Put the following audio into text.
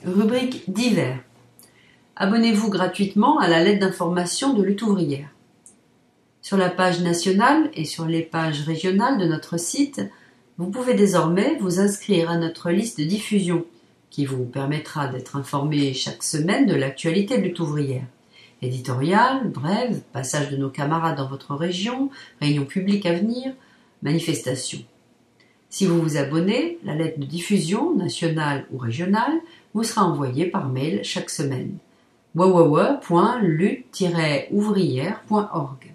Rubrique Divers. Abonnez-vous gratuitement à la lettre d'information de Lutte ouvrière. Sur la page nationale et sur les pages régionales de notre site, vous pouvez désormais vous inscrire à notre liste de diffusion qui vous permettra d'être informé chaque semaine de l'actualité de Lutte ouvrière. Éditorial, brève, passage de nos camarades dans votre région, réunions publiques à venir, manifestations. Si vous vous abonnez, la lettre de diffusion, nationale ou régionale, vous sera envoyée par mail chaque semaine. www.lutte-ouvrière.org